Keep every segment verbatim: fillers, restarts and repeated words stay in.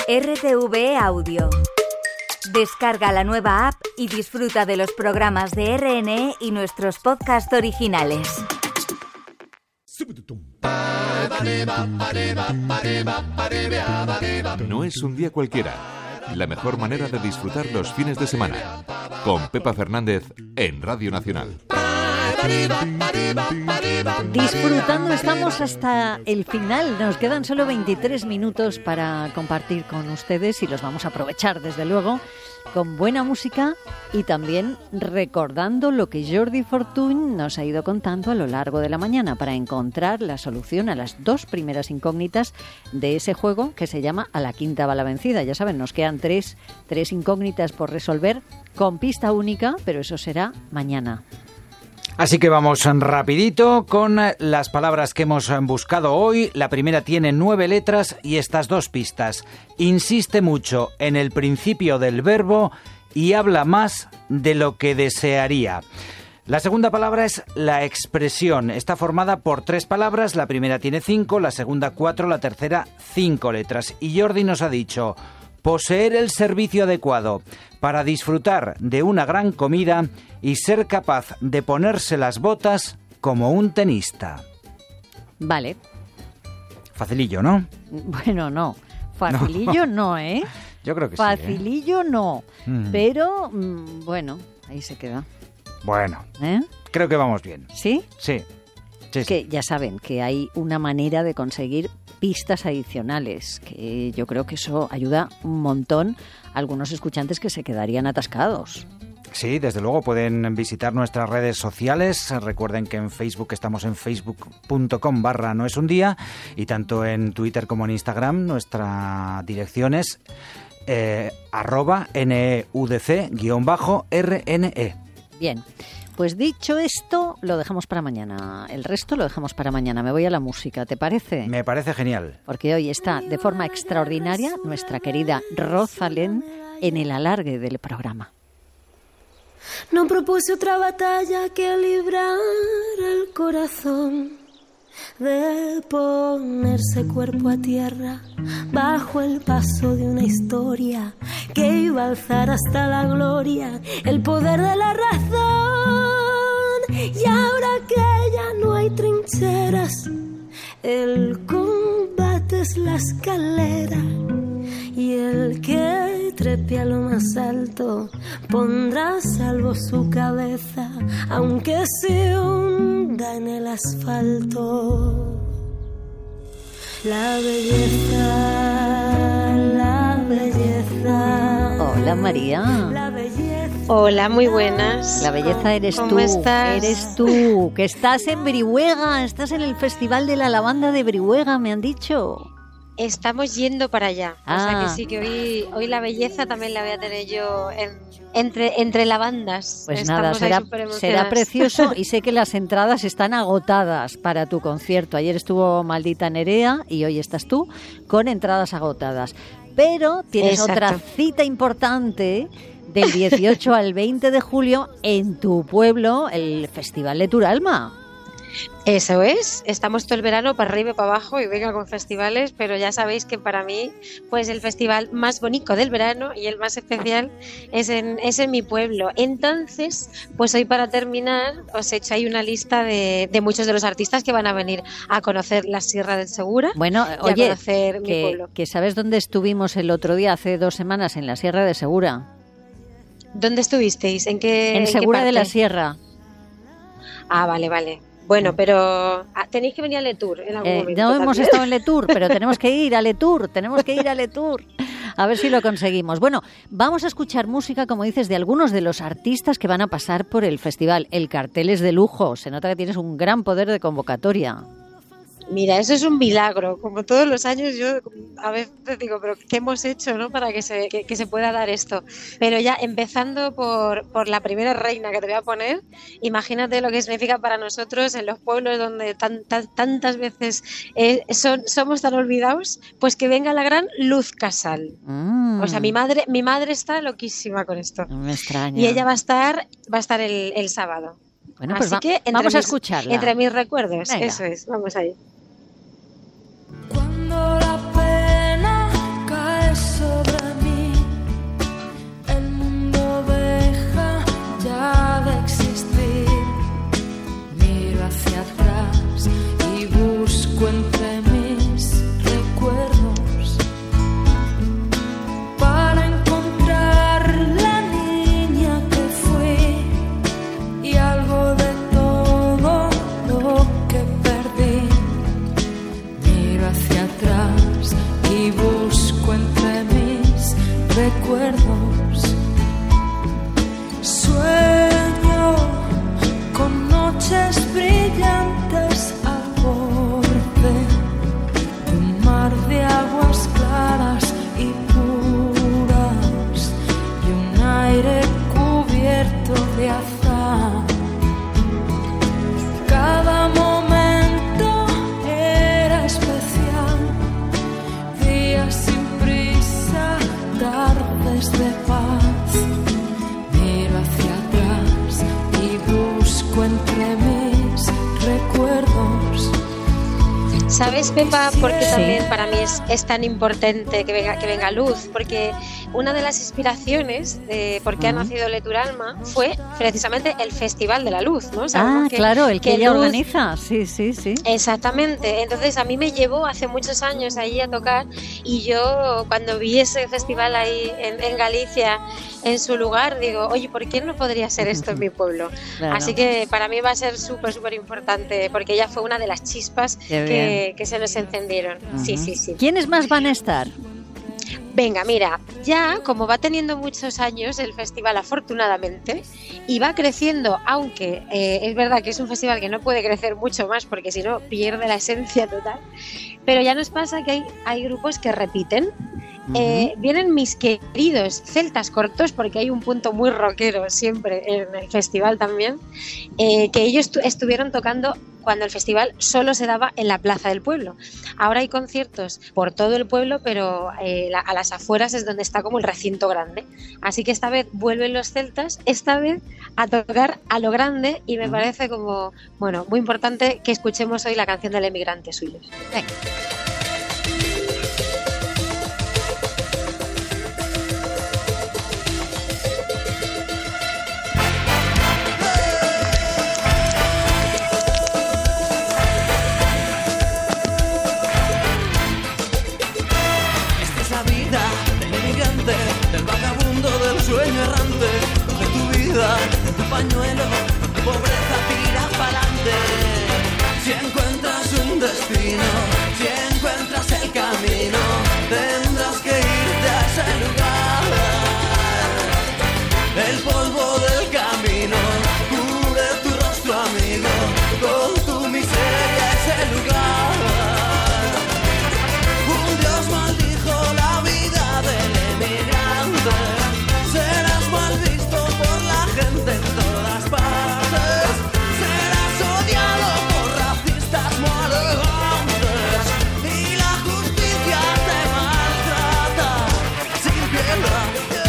R T V E Audio. Descarga la nueva app y disfruta de los programas de R N E y nuestros podcasts originales. No es un día cualquiera. La mejor manera de disfrutar los fines de semana. Con Pepa Fernández en Radio Nacional. Disfrutando estamos hasta el final. Nos quedan solo veintitrés minutos para compartir con ustedes y los vamos a aprovechar, desde luego, con buena música y también recordando lo que Jordi Fortuny nos ha ido contando a lo largo de la mañana para encontrar la solución a las dos primeras incógnitas de ese juego que se llama A la quinta va la vencida. Ya saben, nos quedan tres, tres incógnitas por resolver con pista única, pero eso será mañana. Así que vamos rapidito con las palabras que hemos buscado hoy. La primera tiene nueve letras y estas dos pistas. Insiste mucho en el principio del verbo y habla más de lo que desearía. La segunda palabra es la expresión. Está formada por tres palabras. La primera tiene cinco, la segunda cuatro, la tercera cinco letras. Y Jordi nos ha dicho: poseer el servicio adecuado para disfrutar de una gran comida y ser capaz de ponerse las botas como un tenista. Vale. Facilillo, ¿no? Bueno, no. Facilillo no, no, ¿eh? Yo creo que Facilillo sí, ¿eh? no. Mm. Pero, mm, bueno, ahí se queda. Bueno, ¿Eh? Creo que vamos bien. ¿Sí? Sí. Sí, Es que sí. ya saben que hay una manera de conseguir pistas adicionales, que yo creo que eso ayuda un montón a algunos escuchantes que se quedarían atascados. Sí, desde luego pueden visitar nuestras redes sociales. Recuerden que en Facebook estamos en facebook punto com barra no es un día y tanto en Twitter como en Instagram nuestra dirección es eh, arroba neudc guión bajo rne. Bien. Pues dicho esto, lo dejamos para mañana. El resto lo dejamos para mañana. Me voy a la música, ¿te parece? Me parece genial. Porque hoy está de forma extraordinaria nuestra querida Rosalén en el alargue del programa. No propuse otra batalla que librar el corazón, de ponerse cuerpo a tierra bajo el paso de una historia que iba a alzar hasta la gloria el poder de la razón. Y ahora que ya no hay trincheras, el combate es la escalera, y el que trepe a lo más alto pondrá a salvo su cabeza, aunque se hunda en el asfalto. La belleza, la belleza. Hola, María. La belleza. Hola, muy buenas. La belleza eres ¿Cómo tú. estás? Eres tú, que estás en Brihuega, estás en el Festival de la Lavanda de Brihuega, me han dicho. Estamos yendo para allá. Ah. O sea que sí, que hoy, hoy la belleza también la voy a tener yo en, entre, entre lavandas. Pues Estamos nada, ahí será, superemocionadas. será precioso y sé que las entradas están agotadas para tu concierto. Ayer estuvo Maldita Nerea y hoy estás tú con entradas agotadas. Pero tienes Exacto. otra cita importante del dieciocho al veinte de julio en tu pueblo, el Festival de Turalma. Eso es, estamos todo el verano para arriba y para abajo y venga con festivales, pero ya sabéis que para mí pues el festival más bonito del verano y el más especial es en, es en mi pueblo. Entonces, pues hoy para terminar os he hecho ahí una lista de, de muchos de los artistas que van a venir a conocer la Sierra del Segura. Bueno, y oye, a conocer mi que, pueblo. que ¿sabes dónde estuvimos el otro día, hace dos semanas, en la Sierra de Segura? ¿Dónde estuvisteis? ¿En qué En en qué Segura de parte? la Sierra. Ah, vale, vale. Bueno, pero ah, tenéis que venir a Letour en algún Eh, momento. no hemos también. estado en Letour, pero tenemos que ir a Letour, tenemos que ir a Letour. A ver si lo conseguimos. Bueno, vamos a escuchar música, como dices, de algunos de los artistas que van a pasar por el festival. El cartel es de lujo, se nota que tienes un gran poder de convocatoria. Mira, eso es un milagro. Como todos los años yo a veces digo, pero ¿qué hemos hecho, no, para que se, que, que se pueda dar esto? Pero ya empezando por, por la primera reina que te voy a poner, imagínate lo que significa para nosotros en los pueblos donde tan, tan, tantas veces eh, son, somos tan olvidados, pues que venga la gran Luz Casal. Mm, O sea, mi madre, mi madre está loquísima con esto. no me extraña. Y ella va a estar, va a estar el, el sábado. Bueno, pues Así va- que entre vamos a mis- escucharla. Entre mis recuerdos, Venga. eso es, vamos ahí. Cuando la pena cae sobre recuerdos. Sueño con noches brillantes al borde de un mar de aguas claras y puras y un aire cubierto de azar. Cada momento era especial, días sin prisa, tardes de paz. Miro hacia atrás y busco entre mis recuerdos. ¿Sabes, Pepa, por qué Sí. también para mí es, es tan importante que venga, que venga luz? Porque una de las inspiraciones de por qué ha nacido Leturalma fue precisamente el Festival de la Luz, ¿no? Ah, Sabemos que- claro, el que ella Luz- organiza. Sí, sí, sí. Exactamente, entonces a mí me llevó hace muchos años allí a tocar y yo cuando vi ese festival ahí en, en Galicia, en su lugar, digo, oye, ¿por qué no podría ser esto en mi pueblo? Claro. Así que para mí va a ser súper, súper importante porque ella fue una de las chispas Qué que, que se nos encendieron. Sí, sí, sí. ¿Quiénes más van a estar? Venga, mira, ya como va teniendo muchos años el festival, afortunadamente, y va creciendo, aunque eh, es verdad que es un festival que no puede crecer mucho más porque si no pierde la esencia total, pero ya nos pasa que hay, hay grupos que repiten. Eh, vienen mis queridos celtas cortos, porque hay un punto muy rockero siempre en el festival también, eh, que ellos tu- estuvieron tocando cuando el festival solo se daba en la plaza del pueblo. Ahora hay conciertos por todo el pueblo, pero eh, la- a las afueras es donde está como el recinto grande. Así que esta vez vuelven los celtas, esta vez a tocar a lo grande, y me parece como, bueno, muy importante que escuchemos hoy la canción del emigrante suyos. Venga. Esta es la vida del emigrante, del vagabundo, del sueño errante. Coge tu vida, tu pañuelo, tu pobreza, tira pa'lante. Si encuentras un destino, si encuentras el camino, tendrás que irte a ese lugar. El polvo del camino cubre tu rostro, amigo, con tu miseria ese lugar. Un Dios maldijo la vida del emigrante. Serás mal visto por la gente en todas partes. Serás odiado por racistas maleantes. Y la justicia te maltrata sin piedad.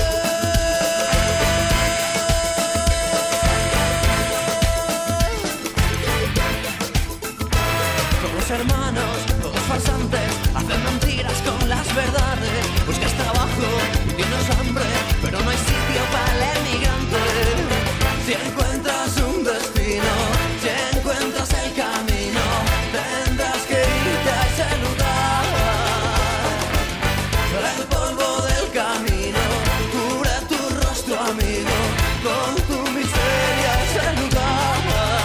Todos hermanos, todos farsantes, hacen mentiras con las verdades. Buscas trabajo, tienes hambre, pero no hay sitio para el emigrante. Si encuentras un destino, si encuentras el camino, tendrás que irte a ese lugar. El polvo del camino cubre tu rostro, amigo, con tu miseria ese lugar.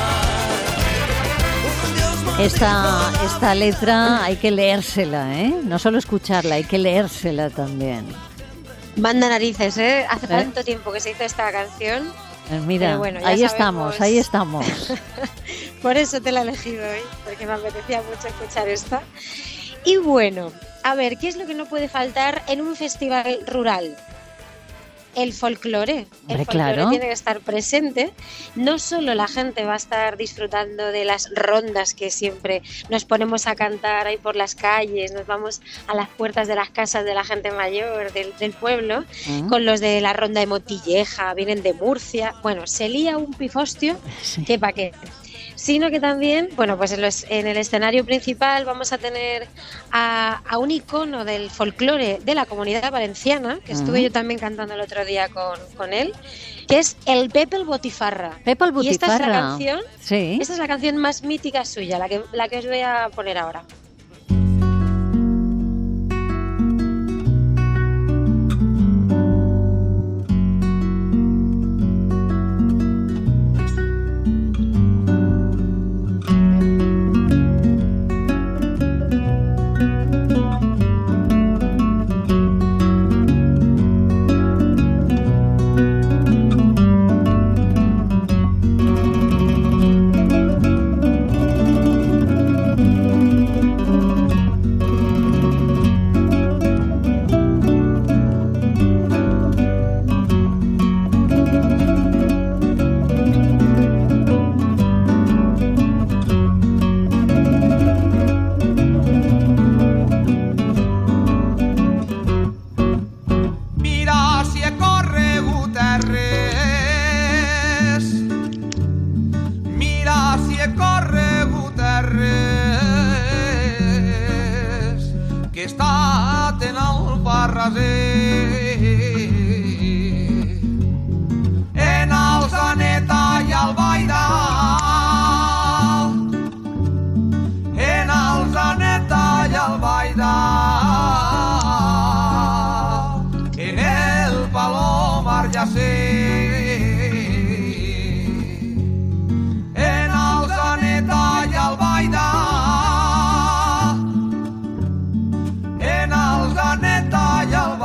Un Dios maldijo Esta, esta letra hay que leérsela, ¿eh? No solo escucharla, hay que leérsela también. Manda narices, ¿eh? Hace ¿Eh? tanto tiempo que se hizo esta canción. Pues mira, Pero bueno, ya ahí sabemos. estamos, ahí estamos. Por eso te la he elegido hoy, porque me apetecía mucho escuchar esta. Y bueno, a ver, ¿qué es lo que no puede faltar en un festival rural? El folclore. El Hombre, folclore claro. tiene que estar presente. No solo la gente va a estar disfrutando de las rondas que siempre nos ponemos a cantar ahí por las calles, nos vamos a las puertas de las casas de la gente mayor del, del pueblo, Mm. con los de la ronda de Motilleja, vienen de Murcia. Bueno, se lía un pifostio Sí. que pa' qué. Sino que también, bueno, pues en, los- en el escenario principal vamos a tener a, a un icono del folclore de la Comunidad Valenciana, que estuve Ujú. yo también cantando el otro día con, con él, que es el Pepe el Botifarra. Pepa el Y esta es la Botifarra. canción, Sí. esta es la canción más mítica suya, la que, la que os voy a poner ahora. maten al Parraser. En el Zaneta i el Baidal, en el Zaneta i el Baidal, en el Palomar ja sé. En el Zaneta i el Baidal, en el Zaneta i el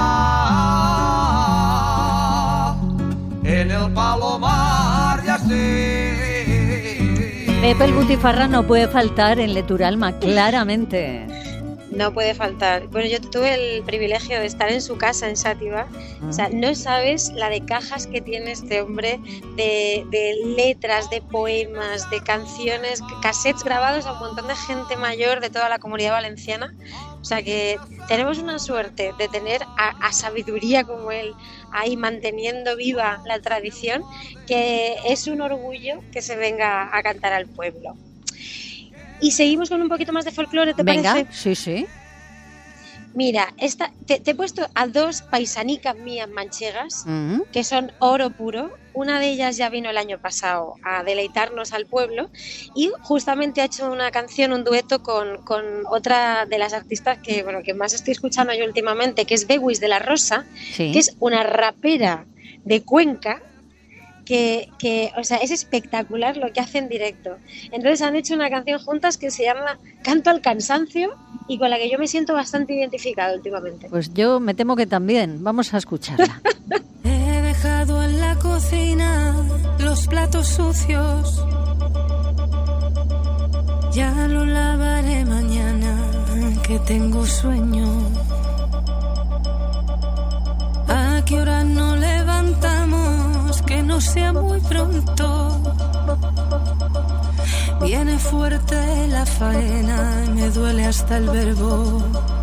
Baidal, en el Palomar ja sé. Pepe el Butifarra no puede faltar en Leturalma, claramente. No puede faltar. Bueno, yo tuve el privilegio de estar en su casa en Sátiva. O sea, no sabes la de cajas que tiene este hombre, de, de letras, de poemas, de canciones, cassettes grabados a un montón de gente mayor de toda la Comunidad Valenciana. O sea que tenemos una suerte de tener a, a sabiduría como él ahí manteniendo viva la tradición, que es un orgullo que se venga a cantar al pueblo. Y seguimos con un poquito más de folclore, ¿te Venga, parece? sí, sí. Mira, esta, te, te he puesto a dos paisanicas mías manchegas, Mm. que son oro puro. Una de ellas ya vino el año pasado a deleitarnos al pueblo y justamente ha hecho una canción, un dueto con, con otra de las artistas que, bueno, que más estoy escuchando yo últimamente, que es Bewis de la Rosa, Sí. que es una rapera de Cuenca. Que, que, o sea, es espectacular lo que hace en directo. Entonces han hecho una canción juntas que se llama Canto al Cansancio y con la que yo me siento bastante identificada últimamente. Pues yo me temo que también. Vamos a escucharla. He dejado en la cocina los platos sucios. Ya lo lavaré mañana, que tengo sueño. ¿A qué hora nos levantamos? Que no sea muy pronto. Viene fuerte la faena y me duele hasta el verbo.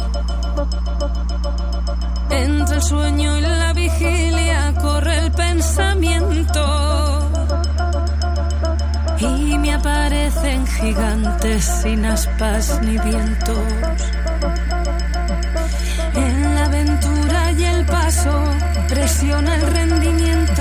Entre el sueño y la vigilia corre el pensamiento y me aparecen gigantes sin aspas ni vientos. En la aventura y el paso presiona el rendimiento,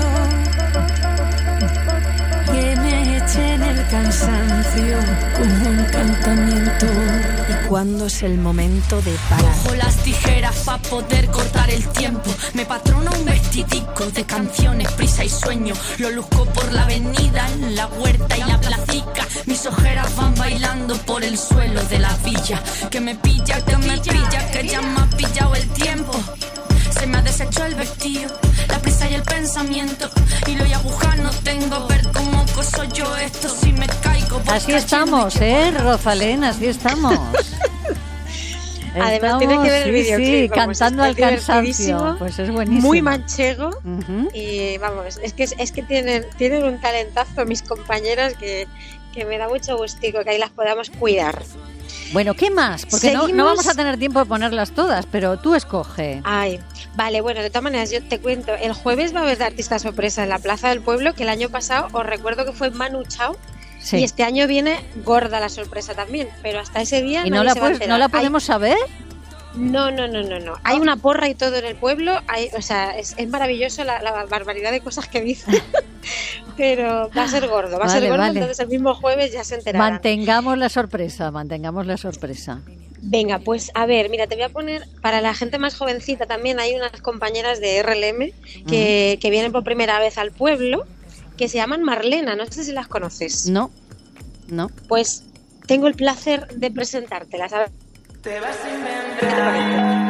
que me echen el cansancio como un encantamiento. Y cuando es el momento de parar, Cojo las tijeras pa' poder cortar el tiempo. Me patrona un vestidico de canciones, prisa y sueño. Lo luzco por la avenida, en la huerta y la placica. Mis ojeras van bailando por el suelo de la villa. Que me pilla, que me pilla, que ya me ha pillado el tiempo. Se me ha deshecho el vestido, la prisa y el pensamiento. Y lo y aguja no tengo, a ver cómo coso yo esto si me caigo. Así estamos, ¿eh, Rosalén? Así estamos. Además Estamos, tiene que ver el sí, videoclip, sí, vamos, cantando al está cansancio. divertidísimo, Pues es buenísimo. muy manchego. Ujú. Y vamos, es que, es que tienen, tienen un talentazo mis compañeras que, que me da mucho gustico que ahí las podamos cuidar. Bueno, ¿qué más? Porque no, Seguimos. no vamos a tener tiempo de ponerlas todas, pero tú escoge. Ay, vale, bueno, de todas maneras yo te cuento, el jueves va a haber artista sorpresa en la Plaza del Pueblo, que el año pasado os recuerdo que fue Manu Chao. Sí. Y este año viene gorda la sorpresa también, pero hasta ese día ¿Y no nadie la, se va a puedes- enterar. no la podemos saber? Hay- No, no, no, no, no. Hay una porra y todo en el pueblo. Hay, o sea, es, es maravilloso la, la barbaridad de cosas que dice. Pero va a ser gordo, va a Vale, ser gordo, vale. entonces el mismo jueves ya se enterarán. Mantengamos la sorpresa, mantengamos la sorpresa. Venga, pues a ver, mira, te voy a poner, para la gente más jovencita también hay unas compañeras de R L M que, que vienen por primera vez al pueblo, que se llaman Marlena, no sé si las conoces. No, no. Pues tengo el placer de presentártelas. A ver. Te vas a inventar. ¿Qué te parece?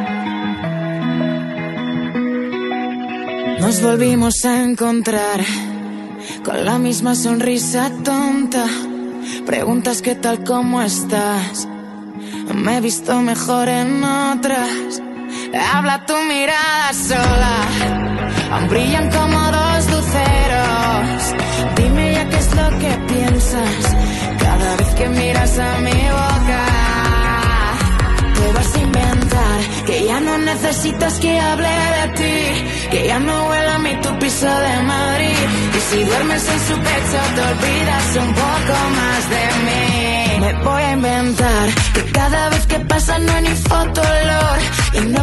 Nos volvimos a encontrar con la misma sonrisa tonta. Preguntas qué tal, cómo estás. Me he visto mejor en otras. Habla tu mirada sola. Aún brillan como dos luceros. Dime ya qué es lo que piensas cada vez que miras a mi boca. Te vas a inventar que ya no necesitas que hable de ti, que ya no huele a mí tu piso de Madrid. Y si duermes en su pecho te olvidas un poco más de mí. Me voy a inventar que cada vez que pasa no hay ni fotolor y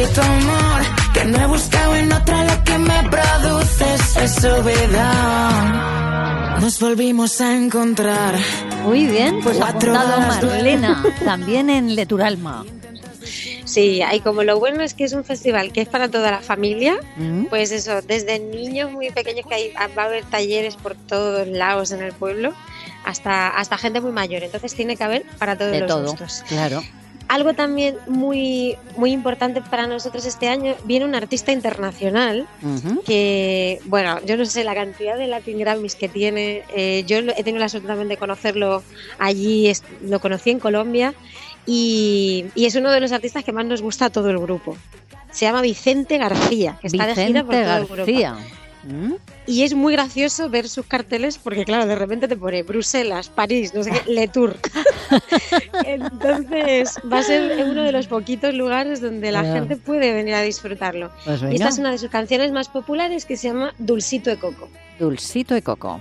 tu amor, que no he buscado en otra lo que me produce ese subidón. Nos volvimos a encontrar. Muy bien, pues Cuatro apuntado horas. Marlena, también en Leturalma. Sí, y como lo bueno es que es un festival que es para toda la familia, Mm. pues eso, desde niños muy pequeños, que hay, va a haber talleres por todos lados en el pueblo, hasta, hasta gente muy mayor, entonces tiene que haber para todos De los todo, gustos. claro. Algo también muy, muy importante para nosotros este año, viene un artista internacional Ujú. que, bueno, yo no sé la cantidad de Latin Grammys que tiene, eh, yo lo- he tenido la suerte también de conocerlo allí, es- lo conocí en Colombia y, y es uno de los artistas que más nos gusta a todo el grupo. Se llama Vicente García, que está de gira por Vicente toda Europa. García. ¿Mm? Y es muy gracioso ver sus carteles porque, claro, de repente te pone Bruselas, París, no sé qué, Le Tour. Entonces, va a ser uno de los poquitos lugares donde la Ya. gente puede venir a disfrutarlo. Pues Y venga. esta es una de sus canciones más populares que se llama Dulcito de Coco. Dulcito de coco.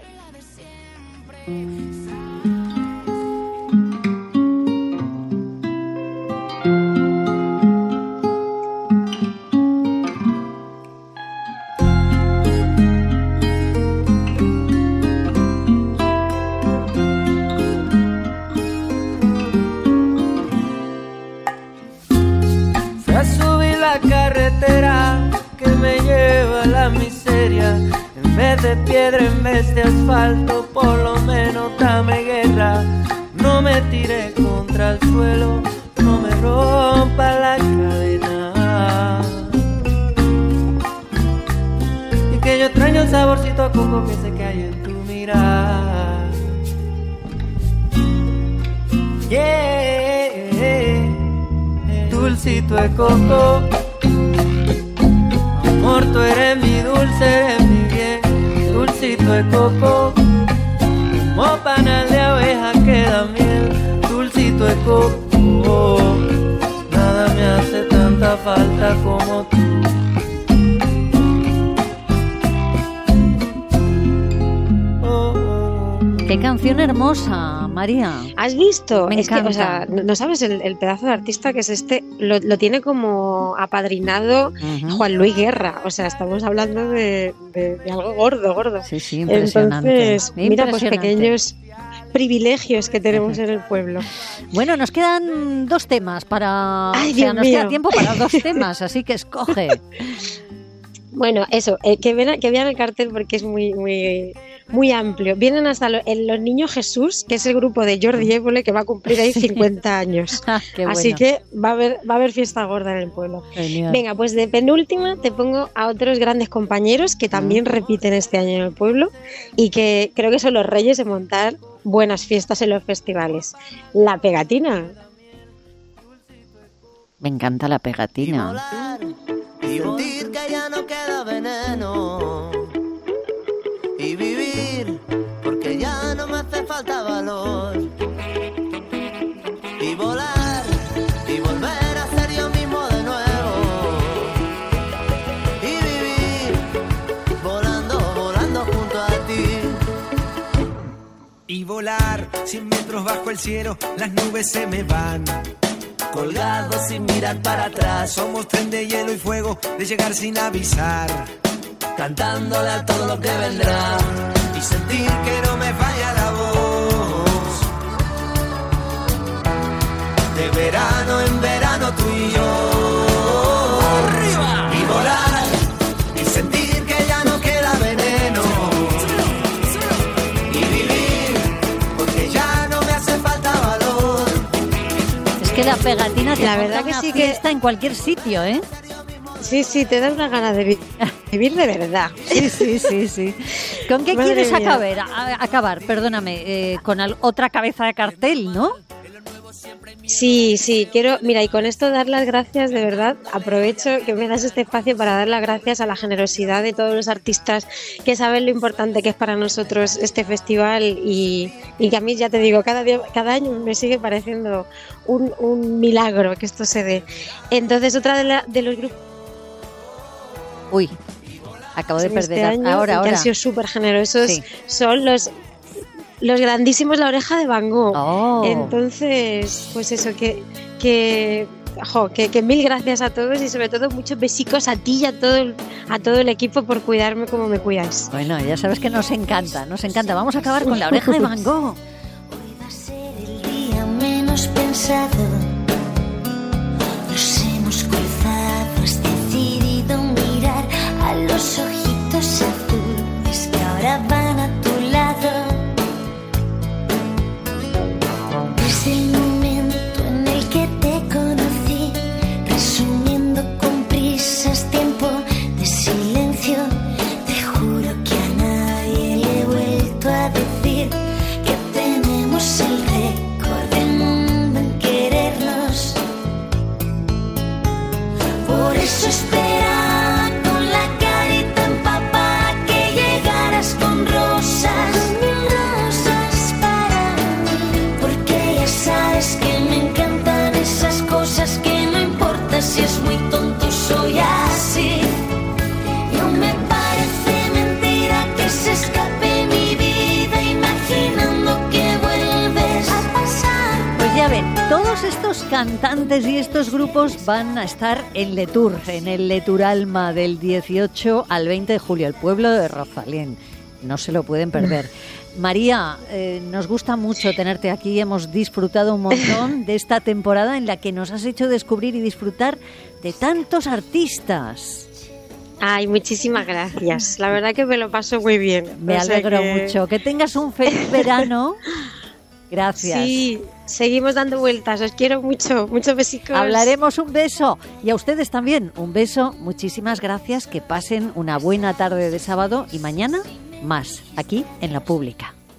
Fui a subir la carretera que me lleva a la miseria. En vez de piedra, en vez de asfalto, por lo menos dame guerra. No me tire contra el suelo, no me rompa la cadena. Y que yo extraño el saborcito a coco que sé que hay en tu mirar. Yeah, dulcito de coco, amor, tú eres mi dulce, eres mi bien. Dulcito de coco, como panal de abeja que da miel. Dulcito de coco, nada me hace tanta falta como tú. Qué canción hermosa, María. ¿Has visto? Me es que, encanta. o sea, no, no sabes el, el pedazo de artista que es este. Lo, lo tiene como apadrinado Ujú. Juan Luis Guerra. O sea, estamos hablando de, de- de algo gordo, gordo. Sí, sí, impresionante. Entonces, mira, pues Impresionante. pequeños privilegios que tenemos en el pueblo. Bueno, nos quedan dos temas para... Ay, o sea, Dios nos queda mío. tiempo para dos temas, así que escoge. Bueno, eso, eh, que, vean, que vean el cartel porque es muy, muy, muy amplio. Vienen hasta lo- el- los Niños Jesús, que es el grupo de Jordi Évole, que va a cumplir ahí cincuenta años. Ah, qué Así bueno. que va a haber, va a haber fiesta gorda en el pueblo. Genial. Venga, pues de penúltima te pongo a otros grandes compañeros que también repiten este año en el pueblo y que creo que son los reyes de montar buenas fiestas en los festivales. La Pegatina. Me encanta la pegatina. Y sentir que ya no queda veneno. Y vivir porque ya no me hace falta valor. Y volar y volver a ser yo mismo de nuevo. Y vivir volando, volando junto a ti. Y volar cien metros bajo el cielo, las nubes se me van. Colgados sin mirar para atrás. Somos tren de hielo y fuego, de llegar sin avisar. Cantándole a todo lo que vendrá. Y sentir que no me falla la voz. De verano en verano tú y yo. ¡Arriba! Y volar y sentir que ya no queda veneno. Y vivir porque ya no me hace falta valor. Es que la pegatina te La monta verdad que una sí que- fiesta en cualquier sitio, ¿eh? Sí, sí, te da una gana de vi- vivir de verdad. Sí, sí, sí, sí. ¿Con qué Madre quieres mía. acabar? A- acabar, perdóname, eh, con al- otra cabeza de cartel, ¿no? Sí, sí, quiero, mira, y con esto dar las gracias, de verdad, aprovecho que me das este espacio para dar las gracias a la generosidad de todos los artistas que saben lo importante que es para nosotros este festival y, y que a mí, ya te digo, cada día, cada año me sigue pareciendo un, un milagro que esto se dé. Entonces, otra de, la- de los grupos Uy, acabo de en este perder. año ahora, y que ahora. han sido súper generosos Sí. son los los grandísimos La Oreja de Van Gogh. Oh. Entonces, pues eso, que, que jo, que, que mil gracias a todos y sobre todo muchos besicos a ti y a todo, el, a todo el equipo por cuidarme como me cuidáis. Bueno, ya sabes que nos encanta, nos encanta. Vamos a acabar con La Oreja de Van Gogh. Hoy va a ser el día menos pensado. Nos hemos cruzado, has decidido mirar a los ojitos azules que ahora van a tu lado. Desde el momento en el que te conocí, resumiendo con prisas tiempo de silencio, te juro que a nadie le he vuelto a decir que tenemos el récord del mundo en querernos. Por eso esperaba con la carita empapada que llegaras con rosas, mil rosas para mí, porque ya sabes que me encantan esas cosas que no importa si es muy tonto, soy así. No me parece mentira que se escape mi vida imaginando que vuelves a pasar. Pues ya ven, todos estos cantantes y estos grupos van a estar en Letour, en el Letour Alma del dieciocho al veinte de julio, el pueblo de Rosalén. No se lo pueden perder. María, eh, nos gusta mucho tenerte aquí. Hemos disfrutado un montón de esta temporada en la que nos has hecho descubrir y disfrutar de tantos artistas. Ay, muchísimas gracias. La verdad que me lo paso muy bien. Me O sea alegro que- mucho. Que tengas un feliz verano. Gracias. Sí, seguimos dando vueltas. Os quiero mucho. Muchos besicos. Hablaremos, un beso. Y a ustedes también, un beso. Muchísimas gracias. Que pasen una buena tarde de sábado y mañana más, aquí en La Pública.